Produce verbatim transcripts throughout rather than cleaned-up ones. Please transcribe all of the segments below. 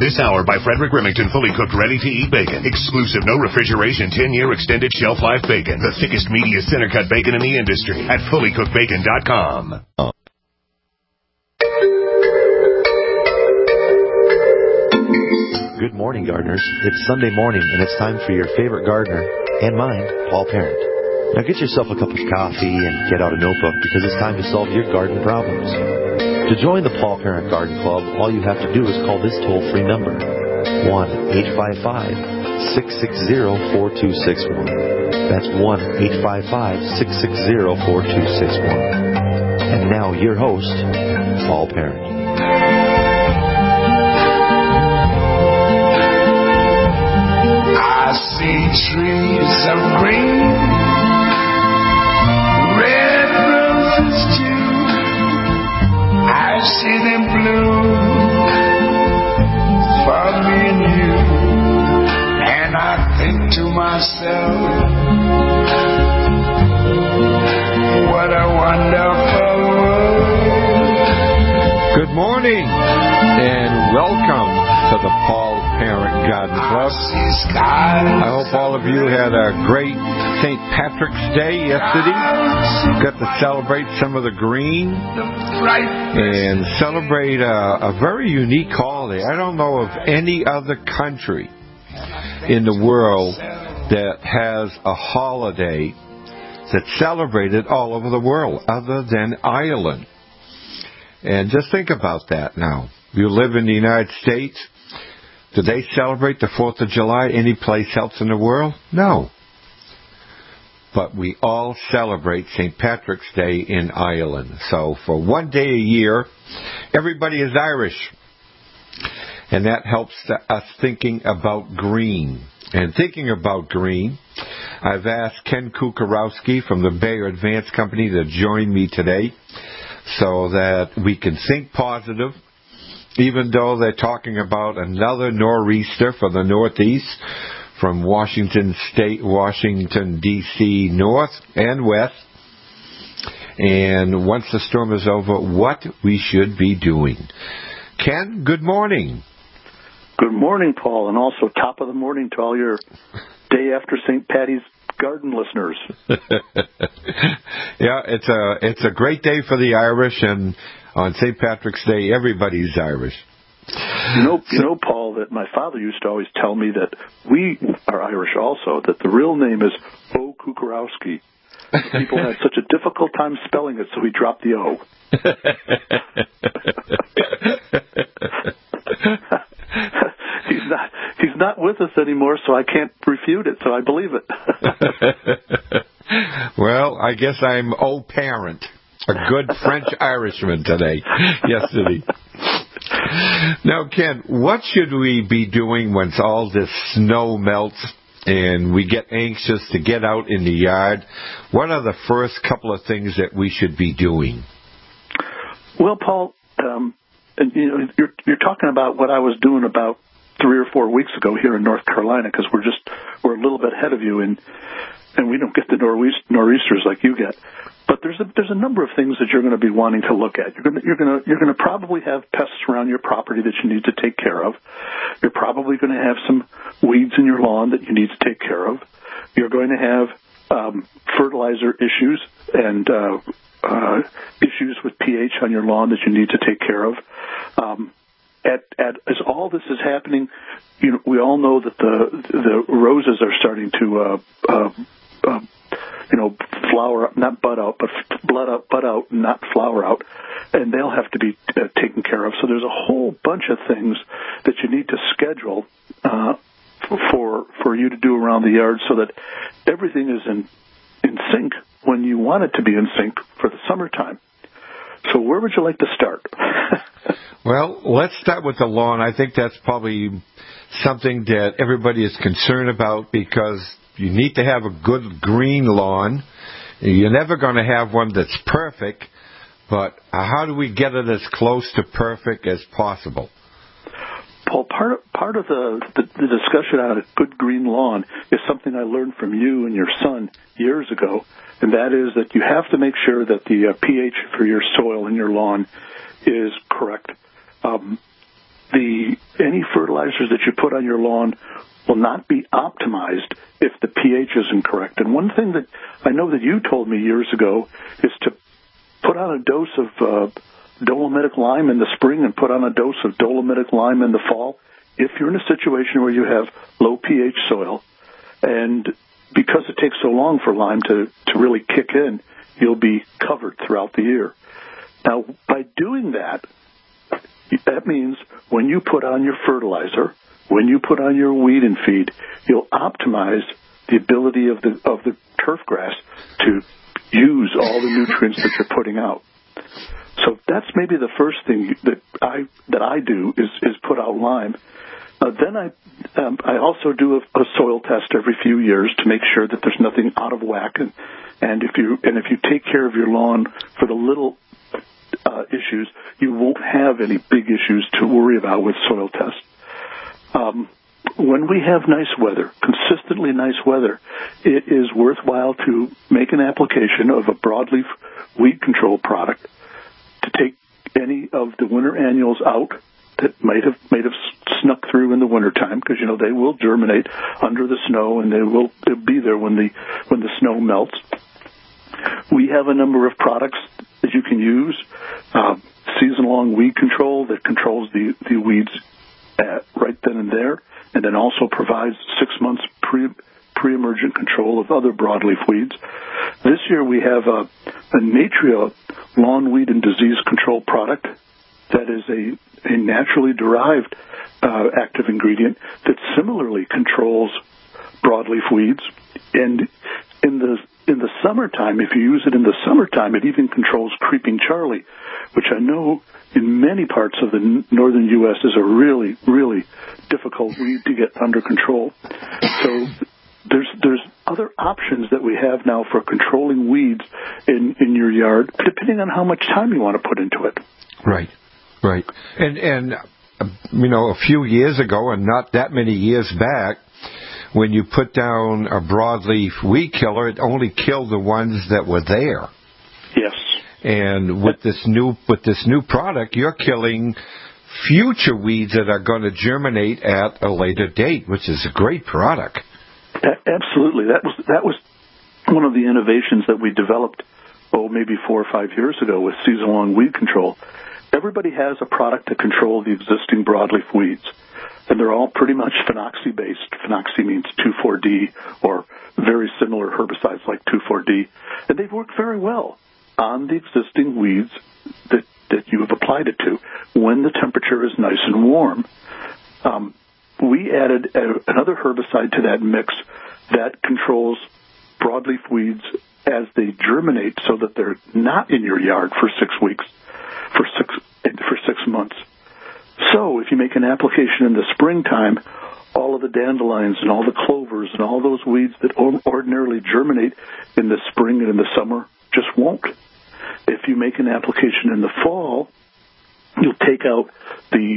This hour by Frederick Remington, fully cooked, ready-to-eat bacon. Exclusive, no refrigeration, ten-year extended shelf life bacon. The thickest, meatiest center-cut bacon in the industry at fully cooked bacon dot com. Oh. Good morning, gardeners. It's Sunday morning, and it's time for your favorite gardener, and mine, Paul Parent. Now get yourself a cup of coffee and get out a notebook, because it's time to solve your garden problems. To join the Paul Parent Garden Club, all you have to do is call this toll-free number, one eight five five, six six zero, four two six one. That's one eight five five, six six zero, four two six one. And now, your host, Paul Parent. I see trees of green, red roses too. I see them bloom for me and you, and I think to myself, what a wonderful world. Good morning, and welcome to the Paul Parent Garden Club. I hope all of you had a great Saint Patrick's Day yesterday. Got to celebrate some of the green and celebrate a, a very unique holiday. I don't know of any other country in the world that has a holiday that's celebrated all over the world other than Ireland. And just think about that now. You live in the United States. Do they celebrate the fourth of July any place else in the world? No. But we all celebrate Saint Patrick's Day in Ireland. So for one day a year, everybody is Irish. And that helps us thinking about green. And thinking about green, I've asked Ken Kukarowski from the Bayer Advanced Company to join me today so that we can think positive. Even though they're talking about another nor'easter for the Northeast from Washington State, Washington, D C north and west. And once the storm is over, what we should be doing. Ken, good morning. Good morning, Paul, and also top of the morning to all your day after Saint Patty's Garden listeners. Yeah, it's a, it's a great day for the Irish, and on Saint Patrick's Day, everybody's Irish. You know, you know, Paul, that my father used to always tell me that we are Irish also, that the real name is O. Kukarowski. People had such a difficult time spelling it, so he dropped the O. he's not he's not with us anymore, so I can't refute it, so I believe it. Well, I guess I'm O. Parent. A good French Irishman today, yesterday. Now, Ken, what should we be doing once all this snow melts and we get anxious to get out in the yard? What are the first couple of things that we should be doing? Well, Paul, um, and, you know, you're, you're talking about what I was doing about three or four weeks ago here in North Carolina, because we're just we're a little bit ahead of you, and and we don't get the nor'east, nor'easters like you get. But there's a there's a number of things that you're going to be wanting to look at. You're going to you're going to you're going to probably have pests around your property that you need to take care of. You're probably going to have some weeds in your lawn that you need to take care of. You're going to have um, fertilizer issues and uh, uh, issues with pH on your lawn that you need to take care of. Um, at at as all this is happening, you know, we all know that the the roses are starting to uh, uh, uh, you know, flower up, not bud out, but blood out, bud out, not flower out, and they'll have to be uh, taken care of. So there's a whole bunch of things that you need to schedule uh, for for you to do around the yard, so that everything is in in sync when you want it to be in sync for the summertime. So where would you like to start? Well, let's start with the lawn. I think that's probably something that everybody is concerned about, because you need to have a good green lawn. You're never going to have one that's perfect, but how do we get it as close to perfect as possible? Paul, part of, part of the, the, the discussion on a good green lawn is something I learned from you and your son years ago, and that is that you have to make sure that the uh, pH for your soil in your lawn is correct. Um, the any fertilizers that you put on your lawn will not be optimized if the pH isn't correct. And one thing that I know that you told me years ago is to put on a dose of uh, dolomitic lime in the spring and put on a dose of dolomitic lime in the fall if you're in a situation where you have low pH soil. And because it takes so long for lime to, to really kick in, you'll be covered throughout the year. Now, by doing that, that means when you put on your fertilizer, when you put on your weed and feed, you'll optimize the ability of the of the turf grass to use all the nutrients that you're putting out. So that's maybe the first thing that I that I do is is put out lime. Uh, then I um, I also do a, a soil test every few years to make sure that there's nothing out of whack, and and if you and if you take care of your lawn for the little uh, issues, you won't have any big issues to worry about with soil tests. Um, when we have nice weather, consistently nice weather, it is worthwhile to make an application of a broadleaf weed control product to take any of the winter annuals out that might have might have snuck through in the wintertime, because you know they will germinate under the snow and they will be there when the when the snow melts. We have a number of products that you can use. Uh, season-long weed control that controls the, the weeds at, right then and there, and then also provides six months pre, pre-emergent control of other broadleaf weeds. This year we have a, a Natria lawn weed and disease control product that is a, a naturally derived uh, active ingredient that similarly controls broadleaf weeds. And in the in the summertime, if you use it in the summertime, it even controls creeping Charlie, which I know in many parts of the northern U S is a really, really difficult weed to get under control. So there's there's other options that we have now for controlling weeds in, in your yard, depending on how much time you want to put into it. Right, right. And, and you know, a few years ago, and not that many years back, when you put down a broadleaf weed killer, it only killed the ones that were there. Yes. And with this new with this new product, you're killing future weeds that are going to germinate at a later date, which is a great product. Absolutely. That was that was one of the innovations that we developed, oh, maybe four or five years ago with season-long weed control. Everybody has a product to control the existing broadleaf weeds, and they're all pretty much phenoxy-based. Phenoxy means two four D or very similar herbicides like two four D, and they've worked very well on the existing weeds that, that you have applied it to when the temperature is nice and warm. Um, we added a, another herbicide to that mix that controls broadleaf weeds as they germinate so that they're not in your yard for six weeks, for six, for six months. So if you make an application in the springtime, all of the dandelions and all the clovers and all those weeds that ordinarily germinate in the spring and in the summer just won't. If you make an application in the fall, you'll take out the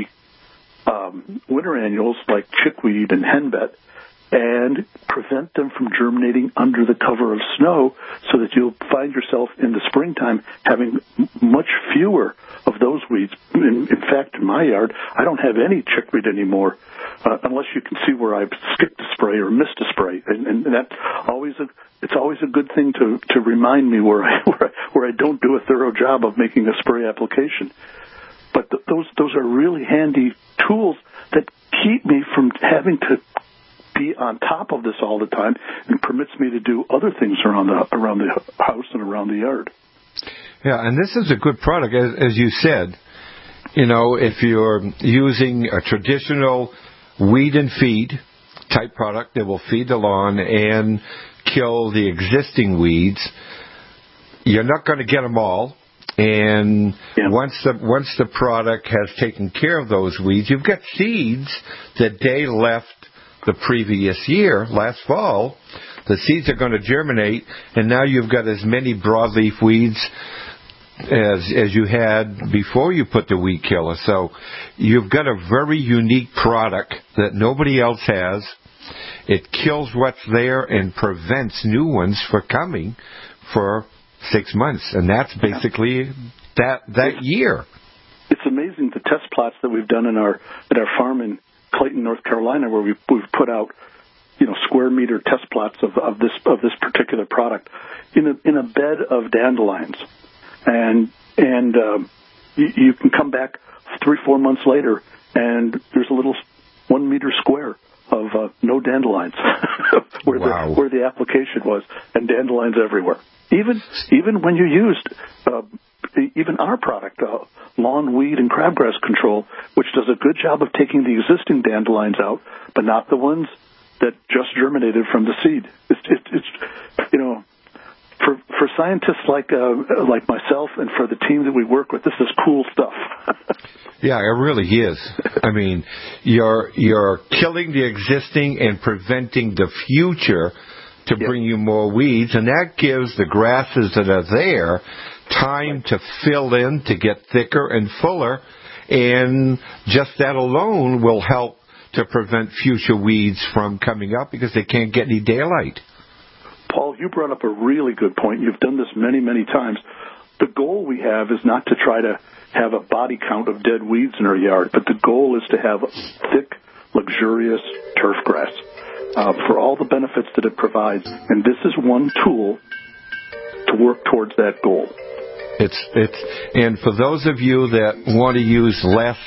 um, winter annuals like chickweed and henbit and prevent them from germinating under the cover of snow, so that you'll find yourself in the springtime having much fewer of those weeds. In, in fact, in my yard, I don't have any chickweed anymore, uh, unless you can see where I've skipped a spray or missed a spray, and, and that's always a it's always a good thing to to remind me where I where I, where I don't do a thorough job of making a spray application. But th- those those are really handy tools that keep me from having to be on top of this all the time, and permits me to do other things around the around the house and around the yard. Yeah, and this is a good product, as, as you said. You know, if you're using a traditional weed and feed type product that will feed the lawn and kill the existing weeds, you're not going to get them all. And yeah. once the once the product has taken care of those weeds, you've got seeds that they left the previous year, last fall. The seeds are going to germinate, and now you've got as many broadleaf weeds as as you had before you put the weed killer. So you've got a very unique product that nobody else has. It kills what's there and prevents new ones from coming for six months, and that's basically that that year. It's amazing the test plots that we've done in our at our farm in Clayton, North Carolina, where we've, we've put out, you know, square meter test plots of, of this of this particular product in a in a bed of dandelions, and and um, you, you can come back three four months later, and there's a little one meter square of uh, no dandelions where wow. the where the application was, and dandelions everywhere. Even even when you used uh, even our product, uh, lawn weed and crabgrass control, which does a good job of taking the existing dandelions out, but not the ones that just germinated from the seed. It's, it, it's you know, for for scientists like uh, like myself and for the team that we work with, this is cool stuff. Yeah, it really is. I mean, you're you're killing the existing and preventing the future to yep. bring you more weeds, and that gives the grasses that are there time to fill in, to get thicker and fuller, and just that alone will help to prevent future weeds from coming up because they can't get any daylight. Paul, you brought up a really good point. You've done this many, many times. The goal we have is not to try to have a body count of dead weeds in our yard, but the goal is to have thick, luxurious turf grass uh, for all the benefits that it provides. And this is one tool to work towards that goal. It's it's and for those of you that want to use less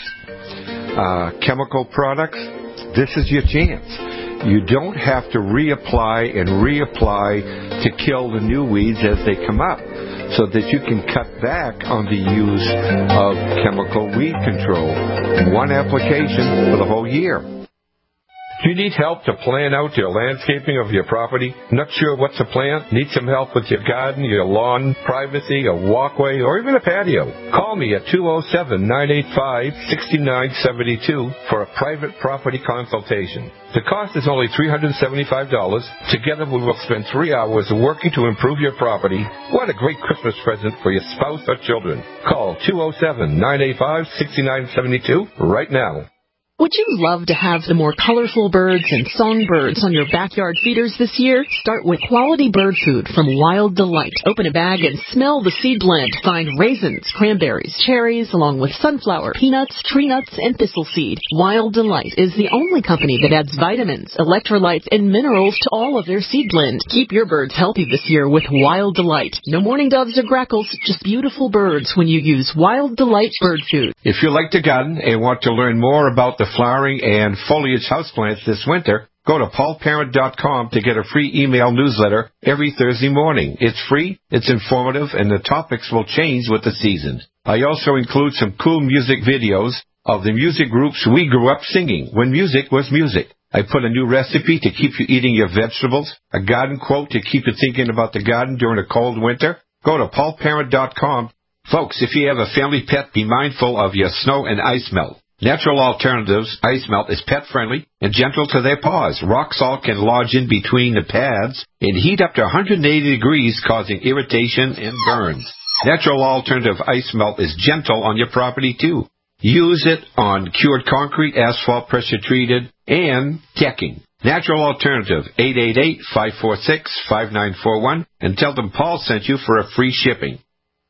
uh, chemical products, this is your chance. You don't have to reapply and reapply to kill the new weeds as they come up, so that you can cut back on the use of chemical weed control. One application for the whole year. Do you need help to plan out your landscaping of your property? Not sure what to plant? Need some help with your garden, your lawn, privacy, a walkway, or even a patio? Call me at two oh seven, nine eight five, six nine seven two for a private property consultation. The cost is only three hundred seventy-five dollars. Together we will spend three hours working to improve your property. What a great Christmas present for your spouse or children. Call two oh seven, nine eight five, six nine seven two right now. Would you love to have the more colorful birds and songbirds on your backyard feeders this year? Start with quality bird food from Wild Delight. Open a bag and smell the seed blend. Find raisins, cranberries, cherries, along with sunflower, peanuts, tree nuts, and thistle seed. Wild Delight is the only company that adds vitamins, electrolytes, and minerals to all of their seed blend. Keep your birds healthy this year with Wild Delight. No mourning doves or grackles, just beautiful birds when you use Wild Delight bird food. If you like to garden and want to learn more about the flowering and foliage houseplants this winter, go to paul parent dot com to get a free email newsletter every Thursday morning. It's free, it's informative, and the topics will change with the seasons. I also include some cool music videos of the music groups we grew up singing when music was music. I put a new recipe to keep you eating your vegetables, a garden quote to keep you thinking about the garden during a cold winter. Go to paul parent dot com. Folks, if you have a family pet, be mindful of your snow and ice melt. Natural Alternatives Ice Melt is pet-friendly and gentle to their paws. Rock salt can lodge in between the pads and heat up to one hundred eighty degrees, causing irritation and burns. Natural Alternative Ice Melt is gentle on your property, too. Use it on cured concrete, asphalt, pressure-treated, and decking. Natural Alternative, eight eight eight, five four six, five nine four one, and tell them Paul sent you for a free shipping.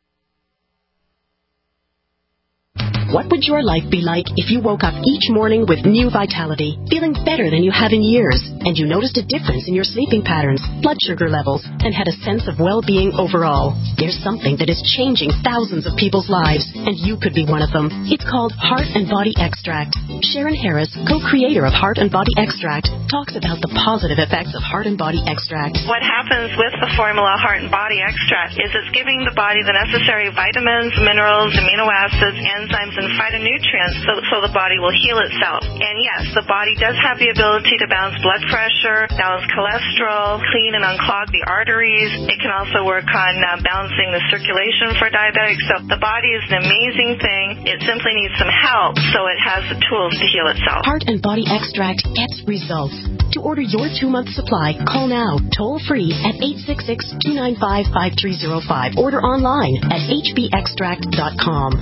What would your life be like if you woke up each morning with new vitality, feeling better than you have in years, and you noticed a difference in your sleeping patterns, blood sugar levels, and had a sense of well-being overall? There's something that is changing thousands of people's lives, and you could be one of them. It's called Heart and Body Extract. Sharon Harris, co-creator of Heart and Body Extract, talks about the positive effects of Heart and Body Extract. What happens with the formula Heart and Body Extract is it's giving the body the necessary vitamins, minerals, amino acids, enzymes, and phytonutrients so, so the body will heal itself. And yes, the body does have the ability to balance blood pressure, balance cholesterol, clean and unclog the arteries. It can also work on uh, balancing the circulation for diabetics. So the body is an amazing thing. It simply needs some help so it has the tools to heal itself. Heart and Body Extract gets results. To order your two-month supply, call now, toll-free at eight six six, two nine five, five three zero five. Order online at h b extract dot com.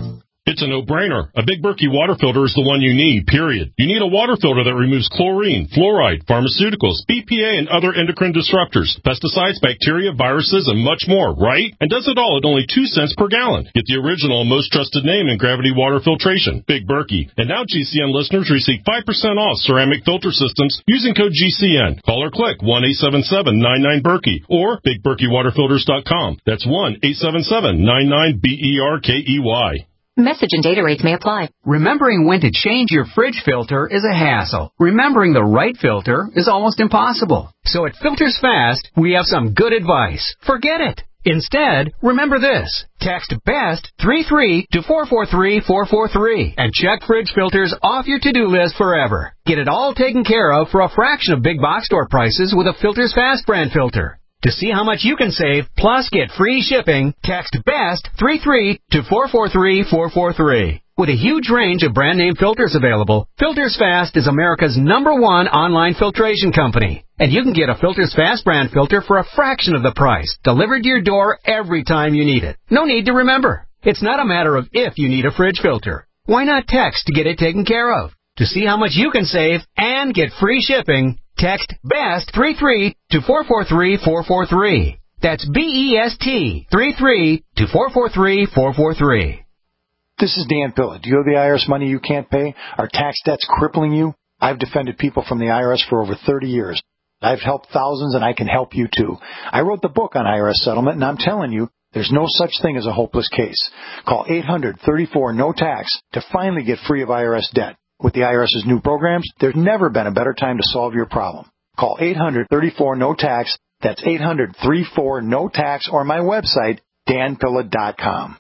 It's a no-brainer. A Big Berkey water filter is the one you need, period. You need a water filter that removes chlorine, fluoride, pharmaceuticals, B P A, and other endocrine disruptors, pesticides, bacteria, viruses, and much more, right? And does it all at only two cents per gallon. Get the original and most trusted name in gravity water filtration, Big Berkey. And now G C N listeners receive five percent off ceramic filter systems using code G C N. Call or click one eight seven seven nine nine Berkey or big berkey water filters dot com. That's one eight seven seven nine nine B E R K E Y. Message and data rates may apply. Remembering when to change your fridge filter is a hassle. Remembering the right filter is almost impossible. So at Filters Fast, we have some good advice. Forget it. Instead, remember this. Text BEST three three to four four three four four three and check fridge filters off your to-do list forever. Get it all taken care of for a fraction of big box store prices with a Filters Fast brand filter. To see how much you can save, plus get free shipping, text BEST three three to four four three four four three. With a huge range of brand name filters available, Filters Fast is America's number one online filtration company. And you can get a Filters Fast brand filter for a fraction of the price, delivered to your door every time you need it. No need to remember. It's not a matter of if you need a fridge filter. Why not text to get it taken care of? To see how much you can save and get free shipping, text BEST three three to four four three four four three. That's B E S T three three to four four three four four three. This is Dan Pilla. Do you owe the I R S money you can't pay? Are tax debts crippling you? I've defended people from the I R S for over thirty years. I've helped thousands, and I can help you too. I wrote the book on I R S settlement, and I'm telling you, there's no such thing as a hopeless case. Call eight hundred thirty-four no tax to finally get free of I R S debt. With the IRS's new programs, there's never been a better time to solve your problem. Call eight hundred thirty-four no tax. That's eight hundred thirty-four no tax, or my website, dan pilla dot com.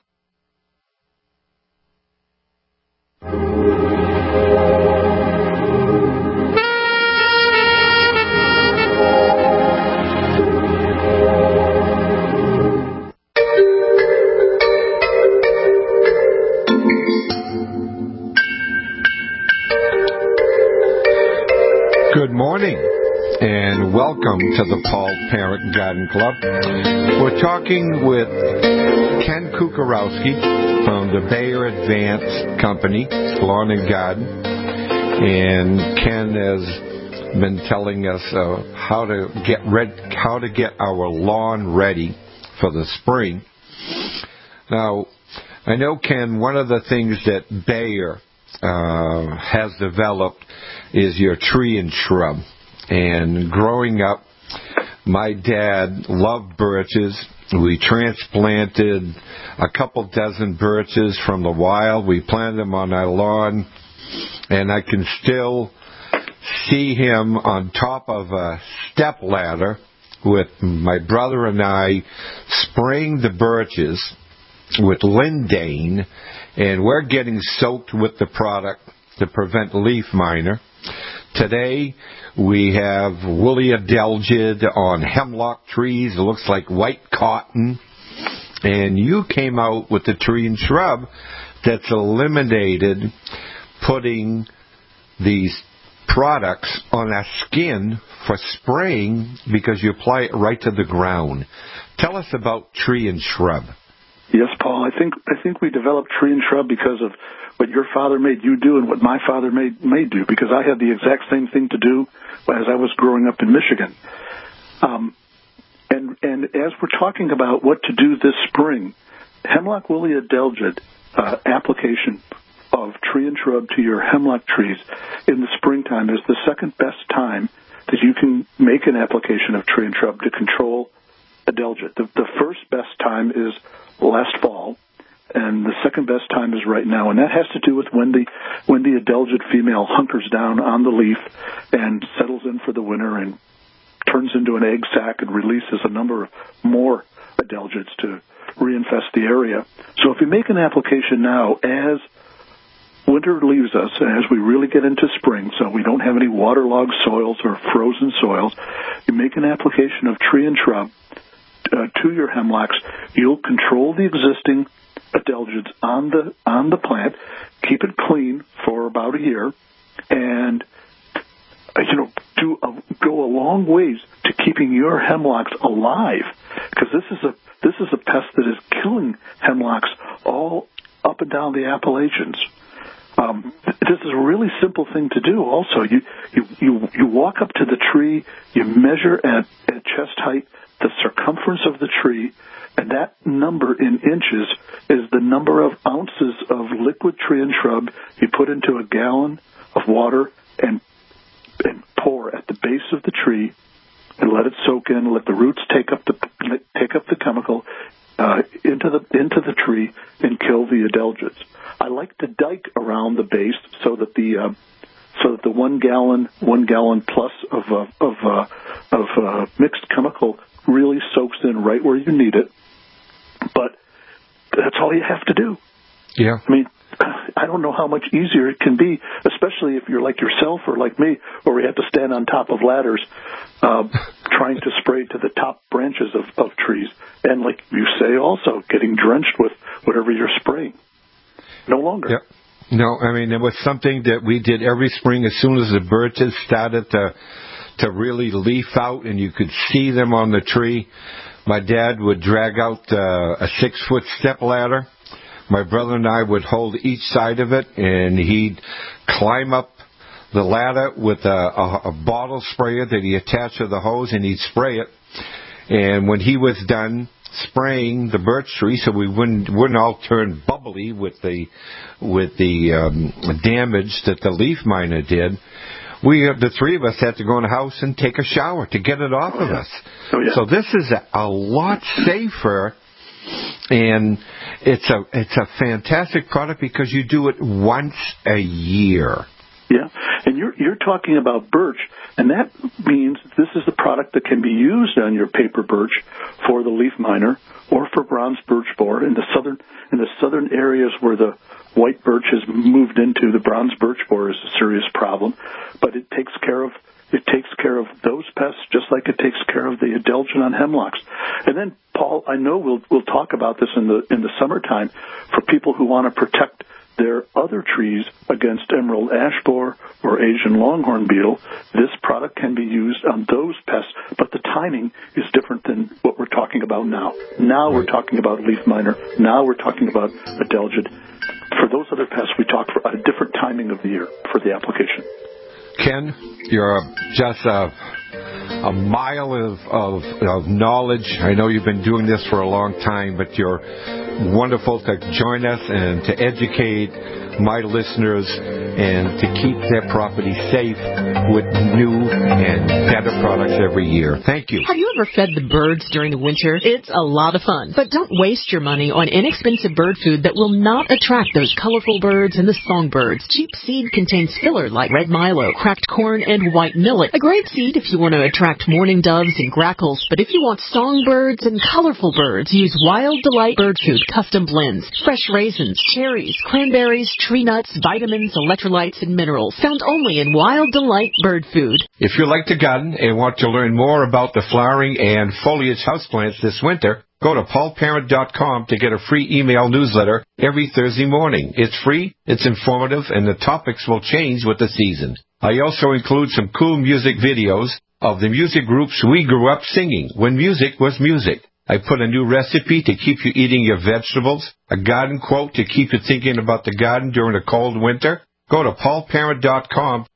Good morning, and welcome to the Paul Parent Garden Club. We're talking with Ken Kukarowski from the Bayer Advance Company, Lawn and Garden. And Ken has been telling us uh, how to get red, how to get our lawn ready for the spring. Now, I know, Ken, one of the things that Bayer uh, has developed is your tree and shrub. And growing up, my dad loved birches. We transplanted a couple dozen birches from the wild. We planted them on our lawn, and I can still see him on top of a step ladder with my brother and I spraying the birches with Lindane, and we're getting soaked with the product to prevent leaf miner. Today, we have woolly adelgid on hemlock trees. It looks like white cotton. And you came out with the tree and shrub that's eliminated putting these products on our skin for spraying because you apply it right to the ground. Tell us about tree and shrub. Yes, Paul. I think I think we developed tree and shrub because of what your father made you do and what my father made may do, because I had the exact same thing to do as I was growing up in Michigan. Um, and and as we're talking about what to do this spring, hemlock woolly adelgid uh, application of tree and shrub to your hemlock trees in the springtime is the second best time that you can make an application of tree and shrub to control adelgid. The, the first best time is last fall, and the second best time is right now, and that has to do with when the when the adelgid female hunkers down on the leaf and settles in for the winter and turns into an egg sac and releases a number of more adelgids to reinfest the area. So if you make an application now as winter leaves us, and as we really get into spring, so we don't have any waterlogged soils or frozen soils, you make an application of tree and shrub Uh, to your hemlocks. You'll control the existing adelgids on the on the plant, keep it clean for about a year, and uh, you know do a, go a long ways to keeping your hemlocks alive, because this is a this is a pest that is killing hemlocks all up and down the Appalachians. Um, this is a really simple thing to do. Also, you you you, you walk up to the tree, you measure at, at chest height the circumference of the tree, and that number in inches is the number of ounces of liquid tree and shrub you put into a gallon of water and and pour at the base of the tree, and let it soak in. Let the roots take up the take up the chemical uh, into the into the tree and kill the adelgids. I like to dike around the base so that the uh, so that the one gallon one gallon plus of uh, of uh, of uh, mixed chemical really soaks in right where you need it. But that's all you have to do. Yeah. I mean, I don't know how much easier it can be, especially if you're like yourself or like me, where we have to stand on top of ladders uh, trying to spray to the top branches of, of trees. And like you say also, getting drenched with whatever you're spraying. No longer. Yep. No, I mean, it was something that we did every spring as soon as the birches started to to really leaf out and you could see them on the tree. My dad would drag out uh, a six-foot step ladder. My brother and I would hold each side of it, and he'd climb up the ladder with a, a, a bottle sprayer that he attached to the hose, and he'd spray it. And when he was done spraying the birch tree, so we wouldn't wouldn't all turn bubbly with the with the um, damage that the leaf miner did, we the three of us had to go in the house and take a shower to get it off oh, of yeah. us. Oh, yeah. So this is a, a lot safer, and it's a it's a fantastic product because you do it once a year. Yeah, and you're you're talking about birch, and that means this is a product that can be used on your paper birch for the leaf miner or for bronze birch borer in the southern in the southern areas where the white birch has moved into. The bronze birch borer is a serious problem, but it takes care of it takes care of those pests just like it takes care of the adelgid on hemlocks. And then, Paul, I know we'll we'll talk about this in the in the summertime for people who want to protect their other trees against emerald ash borer or Asian longhorn beetle. This product can be used on those pests, but the timing is different than what we're talking about now. Now we're talking about leaf miner. Now we're talking about adelgid. For those other pests, we talk for a different timing of the year for the application. Ken, you're just a, a mile of, of, of knowledge. I know you've been doing this for a long time, but you're wonderful to join us and to educate my listeners and to keep their property safe with new and better products every year. Thank you. Have you ever fed the birds during the winter? It's a lot of fun. But don't waste your money on inexpensive bird food that will not attract those colorful birds and the songbirds. Cheap seed contains filler like red milo, cracked corn, and white millet. A great seed if you want to attract mourning doves and grackles. But if you want songbirds and colorful birds, use Wild Delight Bird Food Custom Blends. Fresh raisins, cherries, cranberries, tree nuts, vitamins, electrolytes, and minerals. Found only in Wild Delight Bird Food. If you like to garden and want to learn more about the flowering and foliage houseplants this winter, go to paul parent dot com to get a free email newsletter every Thursday morning. It's free, it's informative, and the topics will change with the season. I also include some cool music videos of the music groups we grew up singing when music was music. I put a new recipe to keep you eating your vegetables, a garden quote to keep you thinking about the garden during a cold winter. Go to paul parent dot com.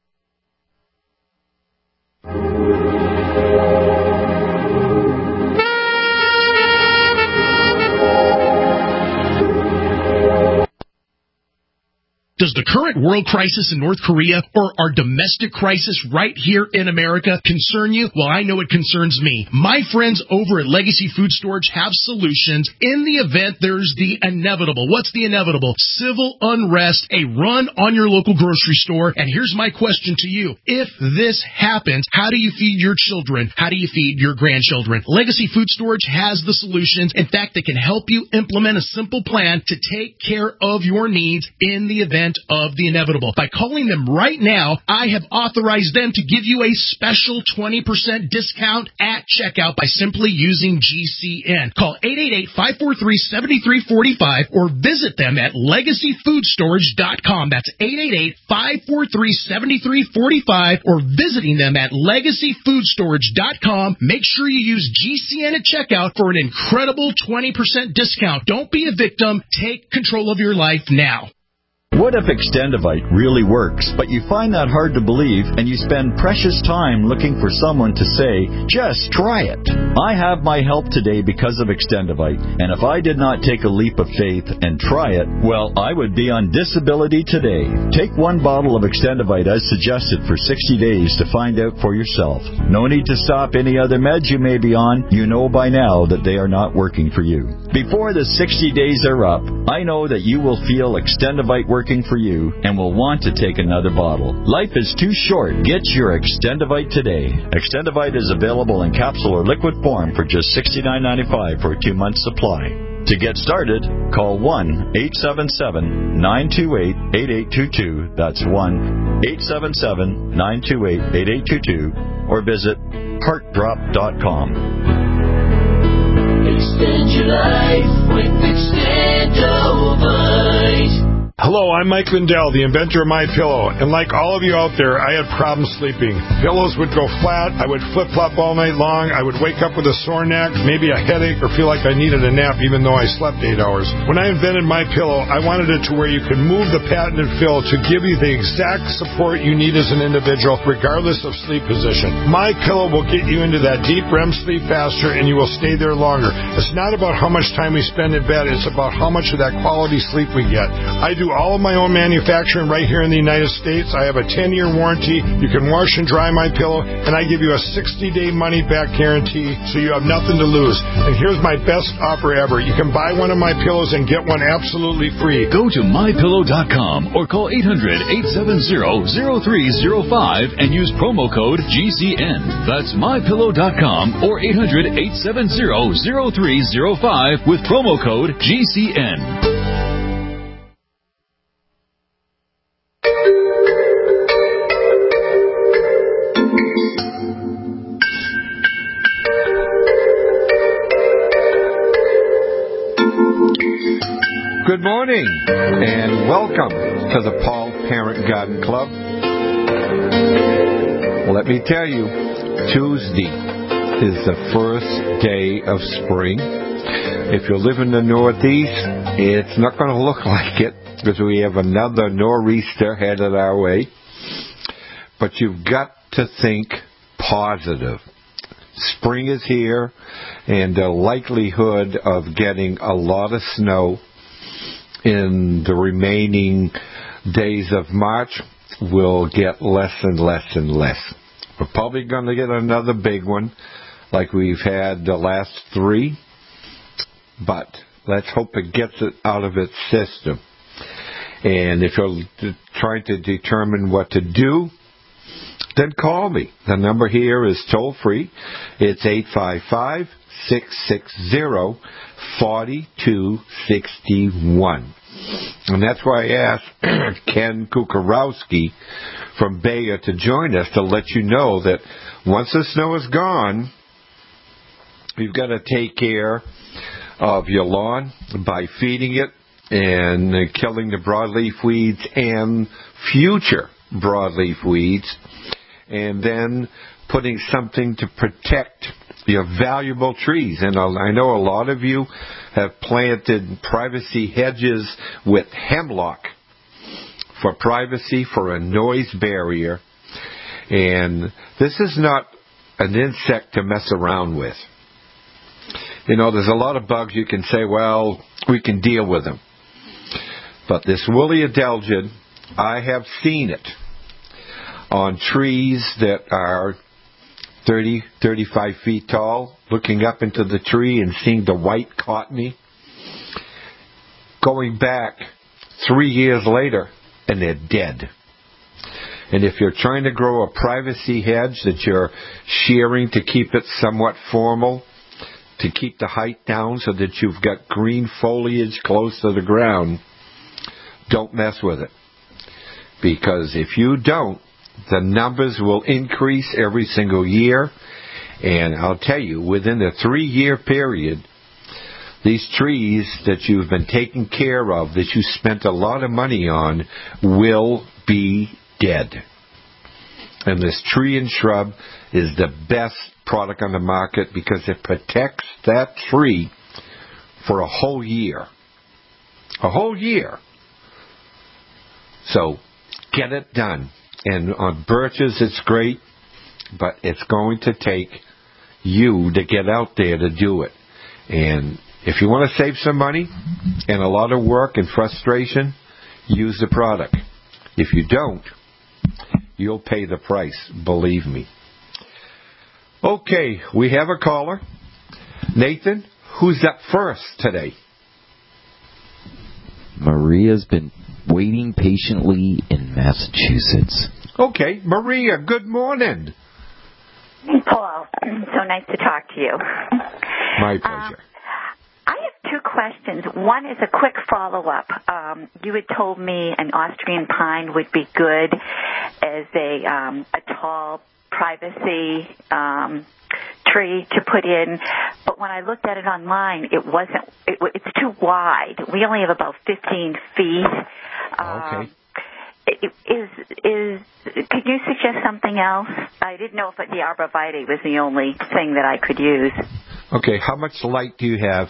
Does the current world crisis in North Korea or our domestic crisis right here in America concern you? Well, I know it concerns me. My friends over at Legacy Food Storage have solutions in the event there's the inevitable. What's the inevitable? Civil unrest, a run on your local grocery store. And here's my question to you. If this happens, how do you feed your children? How do you feed your grandchildren? Legacy Food Storage has the solutions. In fact, they can help you implement a simple plan to take care of your needs in the event percent of the inevitable. By calling them right now, I have authorized them to give you a special twenty percent discount at checkout by simply using G C N. Call eight eight eight, five four three, seven three four five or visit them at legacy food storage dot com. That's eight eight eight, five four three, seven three four five or visiting them at legacy food storage dot com. Make sure you use G C N at checkout for an incredible twenty percent discount. Don't be a victim. Take control of your life now. What if Extendivite really works, but you find that hard to believe and you spend precious time looking for someone to say, just try it? I have my help today because of Extendivite, and if I did not take a leap of faith and try it, well, I would be on disability today. Take one bottle of Extendivite as suggested for sixty days to find out for yourself. No need to stop any other meds you may be on. You know by now that they are not working for you. Before the sixty days are up, I know that you will feel Extendivite working for you and will want to take another bottle. Life is too short. Get your Extendivite today. Extendivite is available in capsule or liquid form for just sixty-nine ninety-five for a two-month supply. To get started, call one eight seven seven, nine two eight, eight eight two two. That's one eight seven seven, nine two eight, eight eight two two or visit heart drop dot com. Extend your life with Extendivite. Hello, I'm Mike Lindell, the inventor of MyPillow, and like all of you out there, I had problems sleeping. Pillows would go flat, I would flip-flop all night long, I would wake up with a sore neck, maybe a headache, or feel like I needed a nap even though I slept eight hours. When I invented MyPillow, I wanted it to where you could move the patented fill to give you the exact support you need as an individual, regardless of sleep position. MyPillow will get you into that deep R E M sleep faster, and you will stay there longer. It's not about how much time we spend in bed, it's about how much of that quality sleep we get. I do all of my own manufacturing right here in the United States. I have a ten-year warranty. You can wash and dry my pillow, and I give you a sixty-day money-back guarantee, so you have nothing to lose. And here's my best offer ever. You can buy one of my pillows and get one absolutely free. Go to my pillow dot com or call eight hundred, eight seven zero, zero three zero five and use promo code G C N. That's my pillow dot com or eight hundred, eight seven zero, zero three zero five with promo code G C N. Good morning, and welcome to the Paul Parent Garden Club. Let me tell you, Tuesday is the first day of spring. If you live in the Northeast, it's not going to look like it because we have another nor'easter headed our way. But you've got to think positive. Spring is here, and the likelihood of getting a lot of snow in the remaining days of March will get less and less and less. We're probably going to get another big one like we've had the last three, but let's hope it gets it out of its system. And if you're trying to determine what to do, then call me. The number here is toll free. It's eight five five, six six zero, four two six one. And that's why I asked Ken Kukarowski from Bayer to join us to let you know that once the snow is gone, you've got to take care of your lawn by feeding it and killing the broadleaf weeds and future broadleaf weeds, and then putting something to protect your valuable trees. And I know a lot of you have planted privacy hedges with hemlock for privacy, for a noise barrier. And this is not an insect to mess around with. You know, there's a lot of bugs you can say, well, we can deal with them. But this woolly adelgid, I have seen it on trees that are thirty, thirty-five feet tall, looking up into the tree and seeing the white cottony, going back three years later, and they're dead. And if you're trying to grow a privacy hedge that you're shearing to keep it somewhat formal, to keep the height down so that you've got green foliage close to the ground, don't mess with it. because if you don't, the numbers will increase every single year. And I'll tell you, within a three-year period, these trees that you've been taking care of, that you spent a lot of money on, will be dead. And this tree and shrub is the best product on the market because it protects that tree for a whole year. A whole year. So, get it done. And on birches, it's great, but it's going to take you to get out there to do it. And if you want to save some money and a lot of work and frustration, use the product. If you don't, you'll pay the price, believe me. Okay, we have a caller. Nathan, who's up first today? Maria's been waiting patiently in Massachusetts. Okay, Maria, good morning. Paul, so nice to talk to you. My pleasure. Um, I have two questions. One is a quick follow-up. Um, you had told me an Austrian pine would be good as a, um, a tall privacy um, tree to put in, but when I looked at it online, it wasn't. It, it's too wide. We only have about fifteen feet. Okay. Um, Is is could you suggest something else? I didn't know if the arborvitae was the only thing that I could use. Okay, how much light do you have?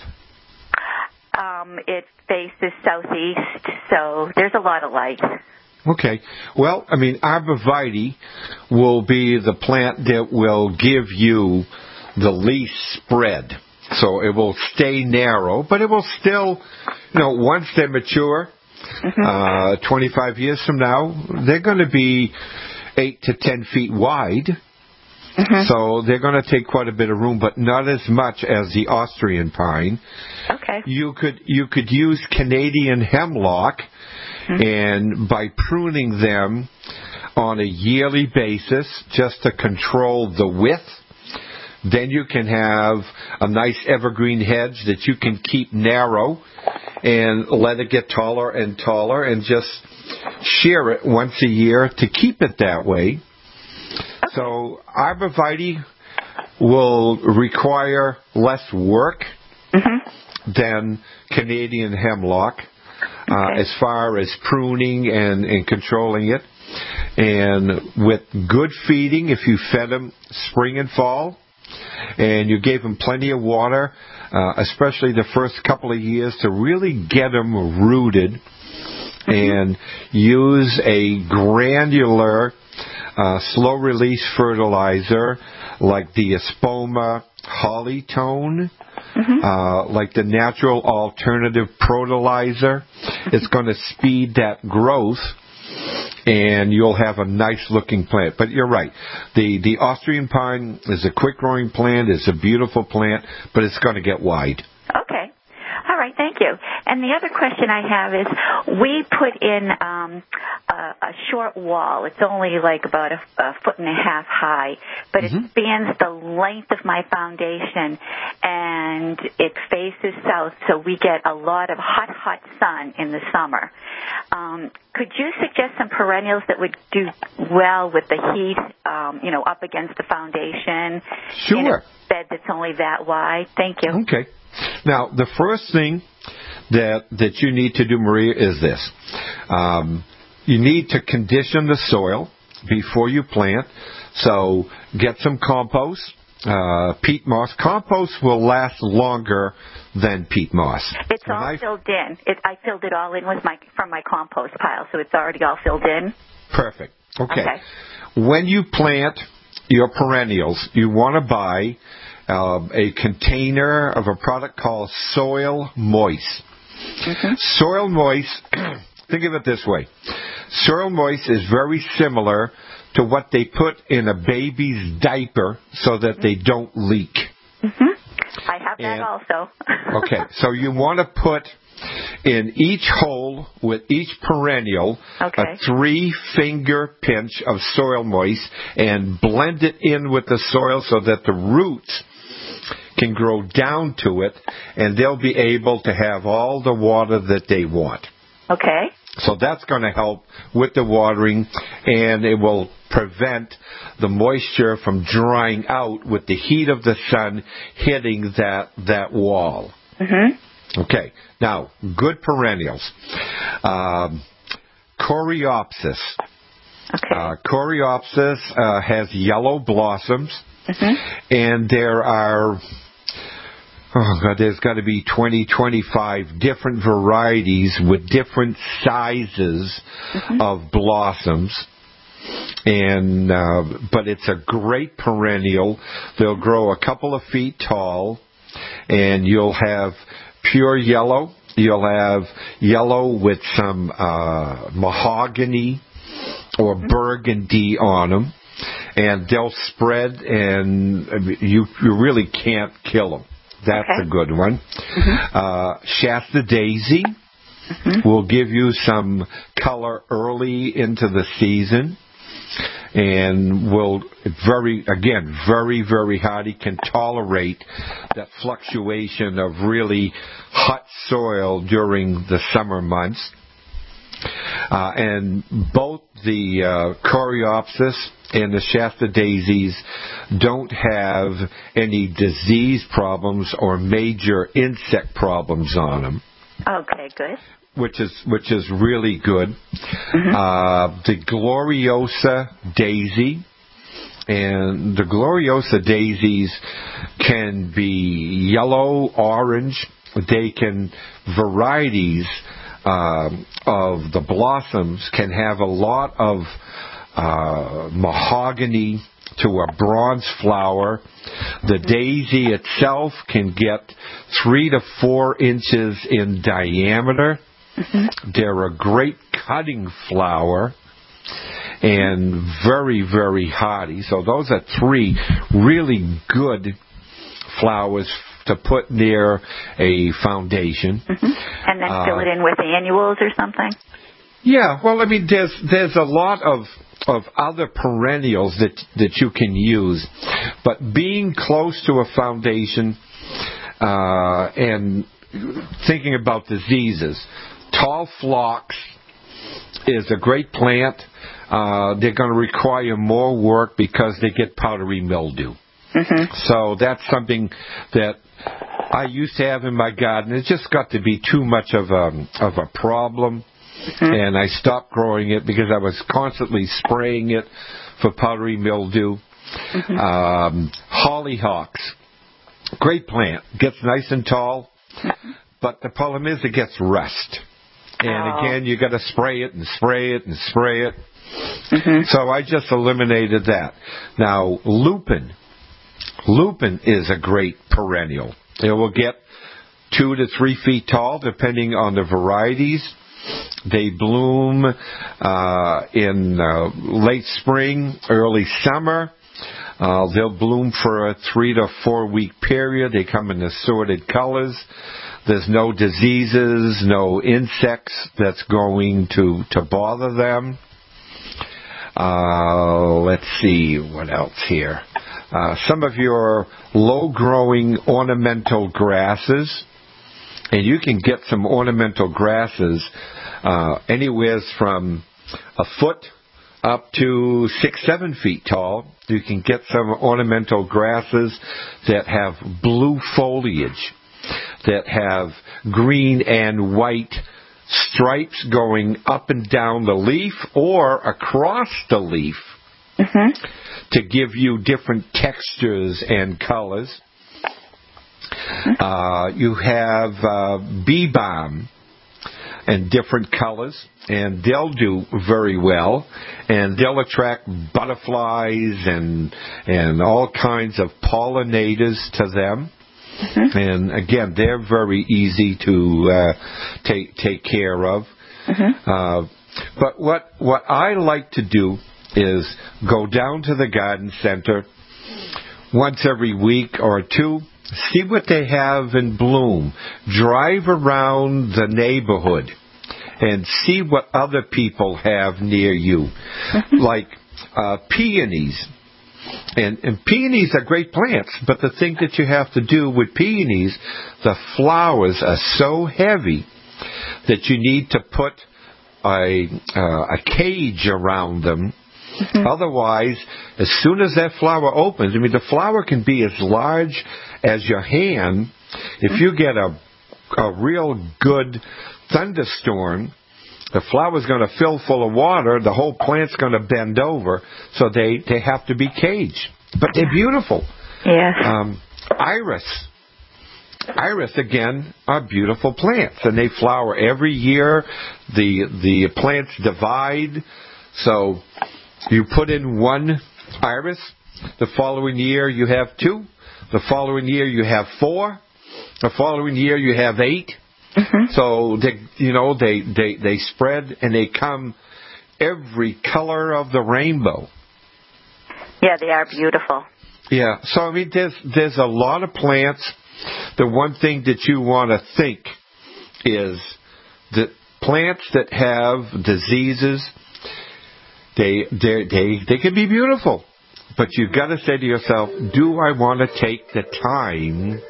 Um, it faces southeast, so there's a lot of light. Okay. Well, I mean, arborvitae will be the plant that will give you the least spread. So it will stay narrow, but it will still, you know, once they mature, mm-hmm. uh, twenty-five years from now, they're going to be eight to ten feet wide. Mm-hmm. So they're going to take quite a bit of room, but not as much as the Austrian pine. Okay. You could you could use Canadian hemlock, mm-hmm. and by pruning them on a yearly basis, just to control the width, then you can have a nice evergreen hedge that you can keep narrow and let it get taller and taller, and just shear it once a year to keep it that way. Okay. So arborvitae will require less work mm-hmm. than Canadian hemlock uh, okay. as far as pruning and, and controlling it. And with good feeding, if you fed them spring and fall, and you gave them plenty of water, uh, especially the first couple of years, to really get them rooted, mm-hmm. and use a granular, uh, slow-release fertilizer like the Espoma Hollytone, mm-hmm. uh, like the natural alternative Protolizer. Mm-hmm. It's going to speed that growth, and you'll have a nice-looking plant. But you're right. The the Austrian pine is a quick-growing plant. It's a beautiful plant, but it's going to get wide. Okay. All right. Thank you. And the other question I have is, we put in um, a, a short wall. It's only like about a, a foot and a half high, but mm-hmm. it spans the length of my foundation, and it faces south, so we get a lot of hot, hot sun in the summer. Um, could you suggest some perennials that would do well with the heat, um, you know, up against the foundation? Sure. In a bed that's only that wide? Thank you. Okay. Now, the first thing that that you need to do, Maria, is this. Um, you need to condition the soil before you plant. So get some compost, uh, peat moss. Compost will last longer than peat moss. It's when all I, filled in. It, I filled it all in with my from my compost pile, so it's already all filled in. Perfect. Okay. Okay. When you plant your perennials, you want to buy uh, a container of a product called Soil Moist. Mm-hmm. Soil Moist, think of it this way. Soil Moist is very similar to what they put in a baby's diaper so that they don't leak. Mm-hmm. I have that and, also. Okay, so you want to put in each hole with each perennial okay. a three-finger pinch of Soil Moist and blend it in with the soil so that the roots can grow down to it, and they'll be able to have all the water that they want. Okay. So that's going to help with the watering, and it will prevent the moisture from drying out with the heat of the sun hitting that, that wall. Mm-hmm. Okay. Now, good perennials. Um, Coreopsis. Okay. Uh, Coreopsis uh, has yellow blossoms, mm-hmm. and there are... Oh, God, there's got to be twenty, twenty-five different varieties with different sizes mm-hmm. of blossoms. And, uh, but it's a great perennial. They'll grow a couple of feet tall, and you'll have pure yellow. You'll have yellow with some, uh, mahogany or mm-hmm. burgundy on them. And they'll spread, and you, you really can't kill them. That's okay. a good one. Mm-hmm. Uh, Shasta Daisy mm-hmm. will give you some color early into the season, and will very, again, very, very hardy, can tolerate that fluctuation of really hot soil during the summer months. Uh, and both the uh, Coreopsis and the Shasta Daisies don't have any disease problems or major insect problems on them. Okay, good. Which is which is really good. Mm-hmm. Uh, the Gloriosa Daisy, and the Gloriosa Daisies can be yellow, orange. They can varieties. Um, of the blossoms can have a lot of uh, mahogany to a bronze flower. The daisy itself can get three to four inches in diameter. Mm-hmm. They're a great cutting flower and very, very hardy. So those are three really good flowers to put near a foundation. Mm-hmm. And then fill uh, it in with annuals or something? Yeah, well, I mean, there's there's a lot of of other perennials that that you can use, but being close to a foundation uh, and thinking about diseases, tall phlox is a great plant. Uh, they're going to require more work because they get powdery mildew. Mm-hmm. So that's something that I used to have in my garden. It just got to be too much of a of a problem, mm-hmm. and I stopped growing it because I was constantly spraying it for powdery mildew. Mm-hmm. Um, hollyhocks, great plant, gets nice and tall, mm-hmm. but the problem is it gets rust. And oh. again, you got to spray it and spray it and spray it. Mm-hmm. So I just eliminated that. Now, lupin. Lupin is a great perennial. It will get two to three feet tall, depending on the varieties. They bloom uh, in uh, late spring, early summer. Uh, they'll bloom for a three to four week period. They come in assorted colors. There's no diseases, no insects that's going to, to bother them. Uh, let's see, what else here? Uh, some of your low-growing ornamental grasses, and you can get some ornamental grasses uh, anywhere from a foot up to six, seven feet tall. You can get some ornamental grasses that have blue foliage, that have green and white stripes going up and down the leaf or across the leaf. Mm-hmm. To give you different textures and colors. Uh, you have uh, bee balm and different colors, and they'll do very well, and they'll attract butterflies and and all kinds of pollinators to them. Mm-hmm. And again, they're very easy to uh, take take care of. Mm-hmm. Uh, but what what I like to do is go down to the garden center once every week or two, see what they have in bloom, drive around the neighborhood, and see what other people have near you, like uh, peonies. And, and peonies are great plants, but the thing that you have to do with peonies, the flowers are so heavy that you need to put a, uh, a cage around them. Mm-hmm. Otherwise, as soon as that flower opens, I mean, the flower can be as large as your hand. If you get a, a real good thunderstorm, the flower's going to fill full of water. The whole plant's going to bend over. So they, they have to be caged. But they're beautiful. Yes. Um, iris. Iris, again, are beautiful plants. And they flower every year. The, the plants divide. So you put in one iris. The following year you have two. The following year you have four. The following year you have eight. Mm-hmm. So they, you know, they, they, they spread and they come every color of the rainbow. Yeah, they are beautiful. Yeah. So I mean, there's there's a lot of plants. The one thing that you want to think is that plants that have diseases, they they they they can be beautiful, but you've got to say to yourself, do I want to take the time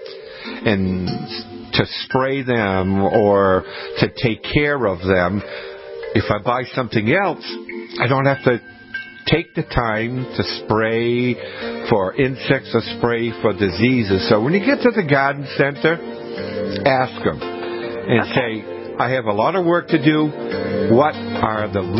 and to spray them or to take care of them? If I buy something else, I don't have to take the time to spray for insects or spray for diseases. So when you get to the garden center, ask them and okay. say, I have a lot of work to do. What are the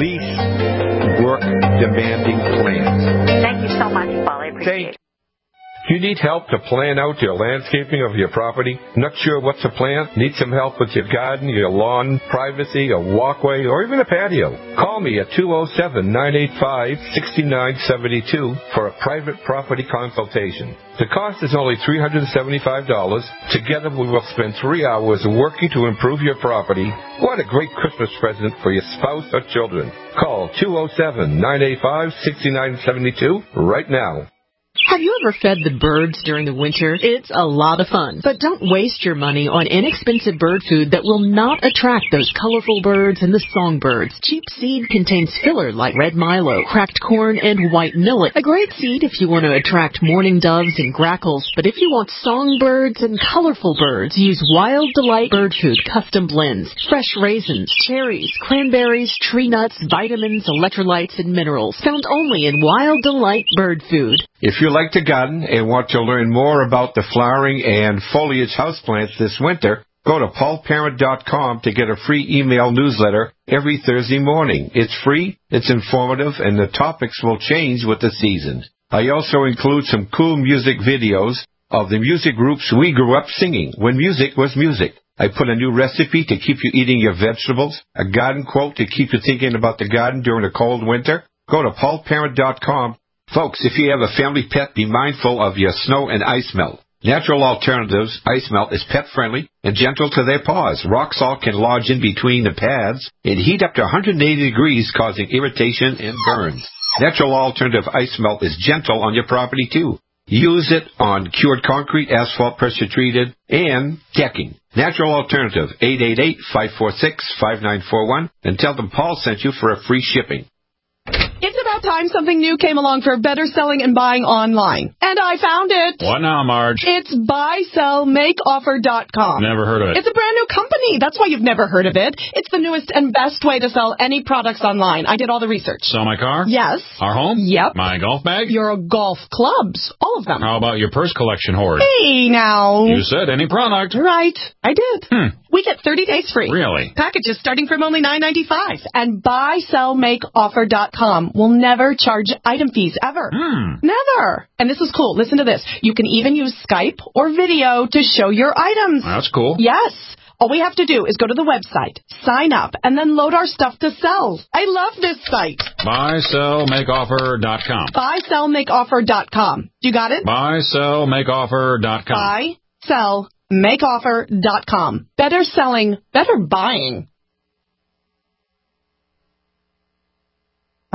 least work-demanding plants? Thank you so much, Paul. I appreciate it. You need help to plan out your landscaping of your property? Not sure what to plant? Need some help with your garden, your lawn, privacy, a walkway, or even a patio? Call me at two oh seven, nine eight five, six nine seven two for a private property consultation. The cost is only three hundred seventy-five dollars. Together we will spend three hours working to improve your property. What a great Christmas present for your spouse or children. Call two oh seven, nine eight five, six nine seven two right now. Have you ever fed the birds during the winter? It's a lot of fun. But don't waste your money on inexpensive bird food that will not attract those colorful birds and the songbirds. Cheap seed contains filler like red milo, cracked corn, and white millet. A great seed if you want to attract mourning doves and grackles. But if you want songbirds and colorful birds, use Wild Delight Bird Food Custom Blends. Fresh raisins, cherries, cranberries, tree nuts, vitamins, electrolytes, and minerals. Found only in Wild Delight Bird Food. If you like to garden and want to learn more about the flowering and foliage houseplants this winter, go to paul parent dot com to get a free email newsletter every Thursday morning. It's free, it's informative, and the topics will change with the seasons. I also include some cool music videos of the music groups we grew up singing when music was music. I put a new recipe to keep you eating your vegetables, a garden quote to keep you thinking about the garden during a cold winter. Go to paul parent dot com. Folks, if you have a family pet, be mindful of your snow and ice melt. Natural Alternatives Ice Melt is pet-friendly and gentle to their paws. Rock salt can lodge in between the pads and heat up to one hundred eighty degrees, causing irritation and burns. Natural Alternative Ice Melt is gentle on your property, too. Use it on cured concrete, asphalt, pressure-treated, and decking. Natural Alternative, eight eight eight, five four six, five nine four one, and tell them Paul sent you for a free shipping. It's about time something new came along for better selling and buying online. And I found it. What now, Marge? It's buy sell make offer dot com. Never heard of it. It's a brand new company. That's why you've never heard of it. It's the newest and best way to sell any products online. I did all the research. Sell my car? Yes. Our home? Yep. My golf bag? Your golf clubs. All of them. How about your purse collection hoard? Hey, now. You said any product. Right. I did. Hmm. We get thirty days free. Really? Packages starting from only nine ninety-five. And buy sell make offer dot com will never charge item fees ever. Hmm. Never. And this is cool. Listen to this. You can even use Skype or video to show your items. That's cool. Yes. All we have to do is go to the website, sign up, and then load our stuff to sell. I love this site. buy sell make offer dot com. buy sell make offer dot com. You got it? buy sell make offer dot com. buy sell make offer dot com. Better selling, better buying.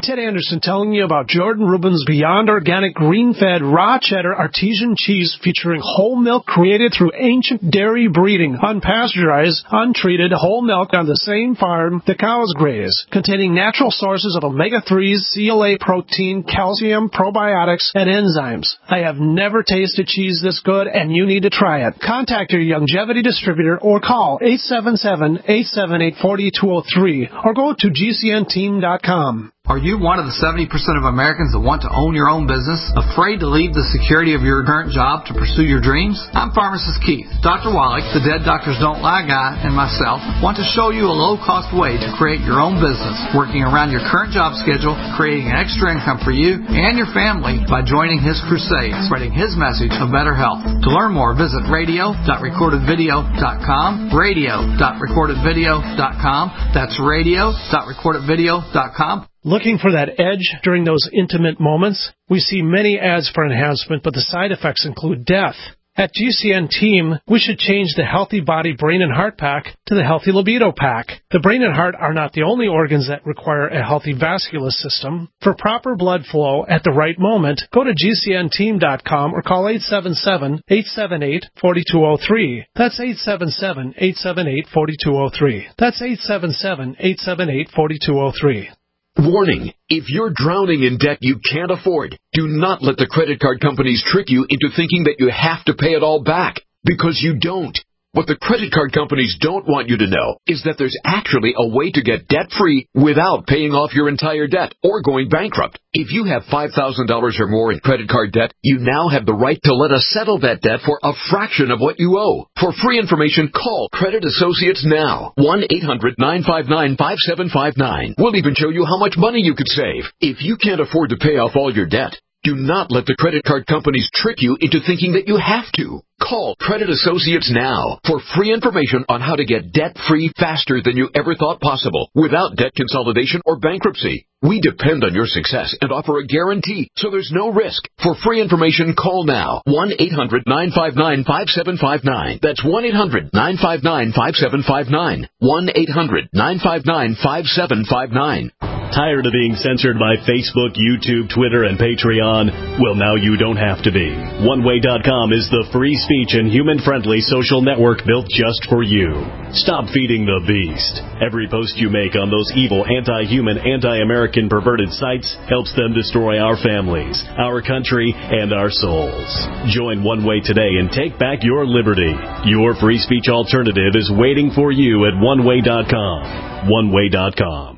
Ted Anderson telling you about Jordan Rubin's Beyond Organic Green-Fed Raw Cheddar Artesian Cheese featuring whole milk created through ancient dairy breeding, unpasteurized, untreated whole milk on the same farm the cows graze, containing natural sources of omega threes, C L A protein, calcium, probiotics, and enzymes. I have never tasted cheese this good, and you need to try it. Contact your Youngevity distributor or call eight seven seven, eight seven eight, four two zero three or go to G C N team dot com. Are you one of the seventy percent of Americans that want to own your own business, afraid to leave the security of your current job to pursue your dreams? I'm Pharmacist Keith. Doctor Wallach, the Dead Doctors Don't Lie guy, and myself want to show you a low-cost way to create your own business, working around your current job schedule, creating an extra income for you and your family by joining his crusade, spreading his message of better health. To learn more, visit radio dot recorded video dot com, radio dot recorded video dot com. That's radio dot recorded video dot com. Looking for that edge during those intimate moments? We see many ads for enhancement, but the side effects include death. At G C N Team, we should change the Healthy Body Brain and Heart Pack to the Healthy Libido Pack. The brain and heart are not the only organs that require a healthy vascular system. For proper blood flow at the right moment, go to G C N team dot com or call eight seven seven, eight seven eight, four two zero three. That's eight seven seven, eight seven eight, four two zero three. That's eight seven seven, eight seven eight, four two zero three. Warning, if you're drowning in debt you can't afford, do not let the credit card companies trick you into thinking that you have to pay it all back, because you don't. What the credit card companies don't want you to know is that there's actually a way to get debt-free without paying off your entire debt or going bankrupt. If you have five thousand dollars or more in credit card debt, you now have the right to let us settle that debt for a fraction of what you owe. For free information, call Credit Associates now. one eight hundred, nine five nine, five seven five nine. We'll even show you how much money you could save. If you can't afford to pay off all your debt, do not let the credit card companies trick you into thinking that you have to. Call Credit Associates now for free information on how to get debt-free faster than you ever thought possible without debt consolidation or bankruptcy. We depend on your success and offer a guarantee, so there's no risk. For free information, call now. one eight hundred, nine five nine, five seven five nine. That's one eight hundred, nine five nine, five seven five nine. one eight hundred, nine five nine, five seven five nine. Tired of being censored by Facebook, YouTube, Twitter, and Patreon? Well, now you don't have to be. one way dot com is the free speech and human-friendly social network built just for you. Stop feeding the beast. Every post you make on those evil, anti-human, anti-American perverted sites helps them destroy our families, our country, and our souls. Join One Way today and take back your liberty. Your free speech alternative is waiting for you at one way dot com. one way dot com.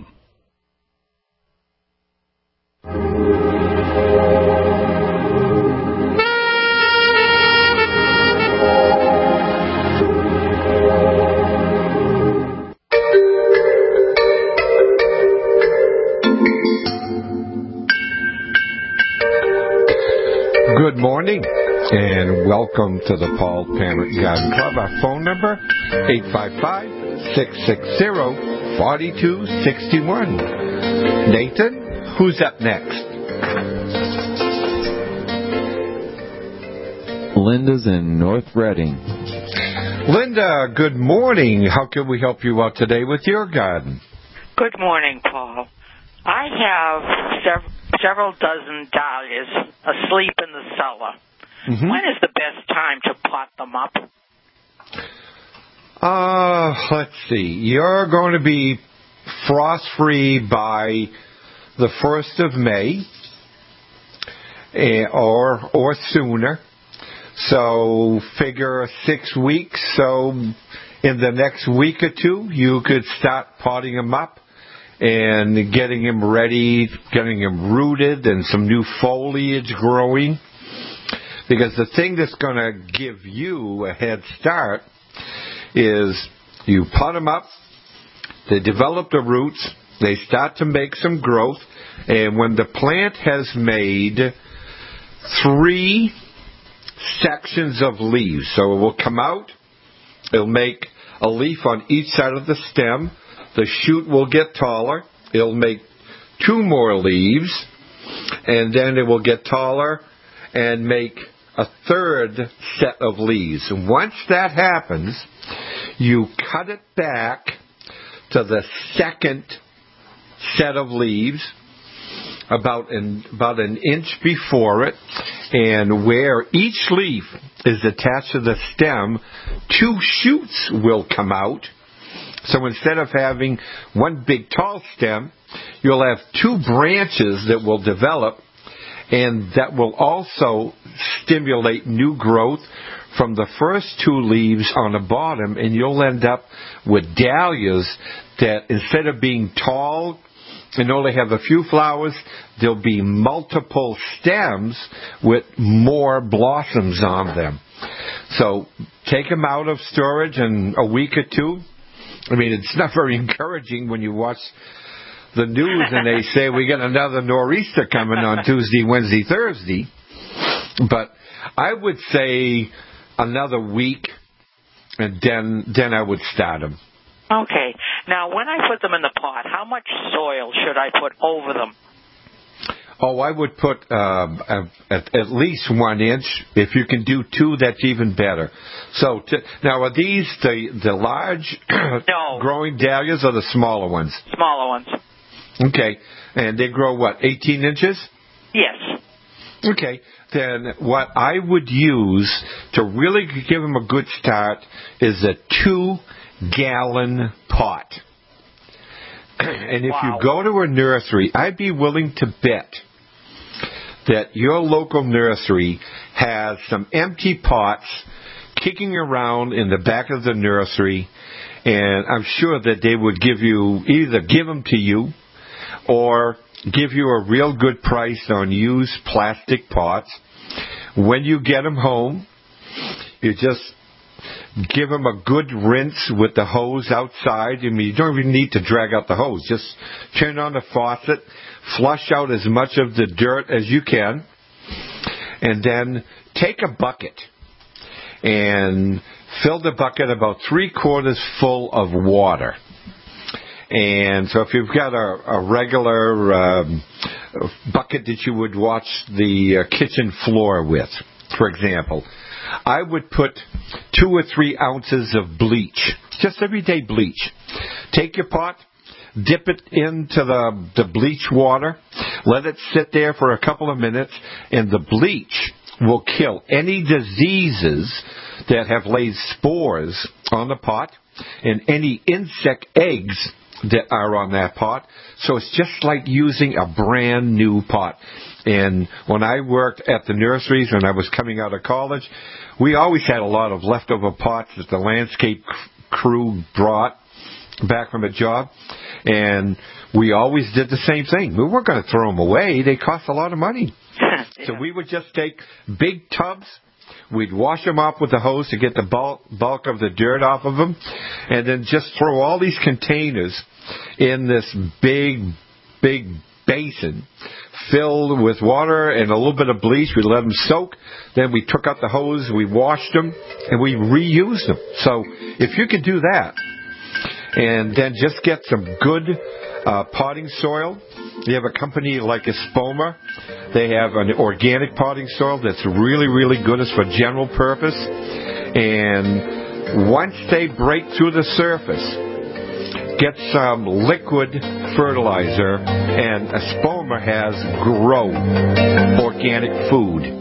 Good morning, and welcome to the Paul Parent Garden Club. Our phone number, eight five five, six six zero, four two six one. Nathan, who's up next? Linda's in North Reading. Linda, good morning. How can we help you out today with your garden? Good morning, Paul. I have sev- several dozen dahlias asleep in the cellar. Mm-hmm. When is the best time to pot them up? Uh, let's see. You're going to be frost-free by the first of May uh, or or sooner. So figure six weeks. So in the next week or two, you could start potting them up and getting them ready, getting them rooted and some new foliage growing. Because the thing that's going to give you a head start is you pot them up, they develop the roots, they start to make some growth, and when the plant has made three sections of leaves, so it will come out, it'll make a leaf on each side of the stem, the shoot will get taller, it'll make two more leaves, and then it will get taller and make a third set of leaves. Once that happens, you cut it back to the second set of leaves, about an, about an inch before it, and where each leaf is attached to the stem, two shoots will come out. So instead of having one big tall stem, you'll have two branches that will develop, and that will also stimulate new growth from the first two leaves on the bottom, and you'll end up with dahlias that instead of being tall and only have a few flowers, there'll be multiple stems with more blossoms on them. So take them out of storage in a week or two. I mean, it's not very encouraging when you watch the news and they say we got another nor'easter coming on Tuesday, Wednesday, Thursday. But I would say another week, and then then I would start them. Okay. Now, when I put them in the pot, how much soil should I put over them? Oh, I would put uh, at, at least one inch. If you can do two, that's even better. So to, now, are these the the large no. growing dahlias or the smaller ones? Smaller ones. Okay, and they grow what, eighteen inches? Yes. Okay, then what I would use to really give them a good start is a two-gallon pot. And if wow. you go to a nursery, I'd be willing to bet that your local nursery has some empty pots kicking around in the back of the nursery, and I'm sure that they would give you, either give them to you or give you a real good price on used plastic pots. When you get them home, you just give them a good rinse with the hose outside. I mean, you don't even need to drag out the hose. Just turn on the faucet, flush out as much of the dirt as you can, and then take a bucket and fill the bucket about three quarters full of water. And so if you've got a, a regular um, bucket that you would wash the uh, kitchen floor with, for example, I would put two or three ounces of bleach, just everyday bleach. Take your pot, dip it into the, the bleach water, let it sit there for a couple of minutes, and the bleach will kill any diseases that have laid spores on the pot and any insect eggs that are on that pot. So it's just like using a brand new pot. And when I worked at the nurseries when I was coming out of college, we always had a lot of leftover pots that the landscape crew brought back from a job. And we always did the same thing. We weren't going to throw them away. They cost a lot of money. Yeah. So we would just take big tubs. We'd wash them off with the hose to get the bulk, bulk of the dirt off of them, and then just throw all these containers in this big, big basin filled with water and a little bit of bleach. We let them soak. Then we took out the hose, we washed them, and we reused them. So if you could do that, and then just get some good uh, potting soil. You have a company like Espoma. They have an organic potting soil that's really, really good. It's for general purpose. And once they break through the surface, get some liquid fertilizer, and Espoma has Grow Organic Food.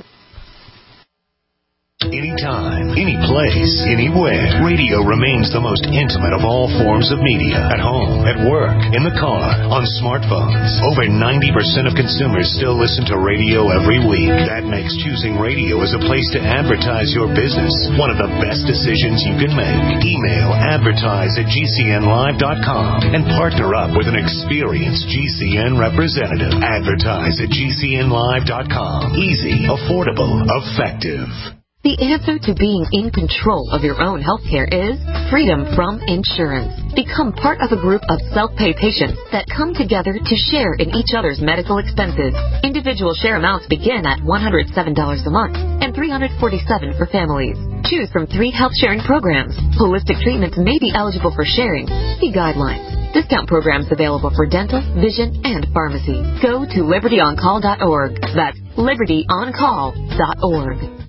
Anytime, any place, anywhere, radio remains the most intimate of all forms of media. At home, at work, in the car, on smartphones. Over ninety percent of consumers still listen to radio every week. That makes choosing radio as a place to advertise your business one of the best decisions you can make. Email advertise at G C N live dot com and partner up with an experienced G C N representative. Advertise at G C N live dot com. Easy, affordable, effective. The answer to being in control of your own healthcare is freedom from insurance. Become part of a group of self-pay patients that come together to share in each other's medical expenses. Individual share amounts begin at one hundred seven dollars a month and three hundred forty-seven dollars for families. Choose from three health sharing programs. Holistic treatments may be eligible for sharing. See guidelines. Discount programs available for dental, vision, and pharmacy. Go to liberty on call dot org. That's liberty on call dot org.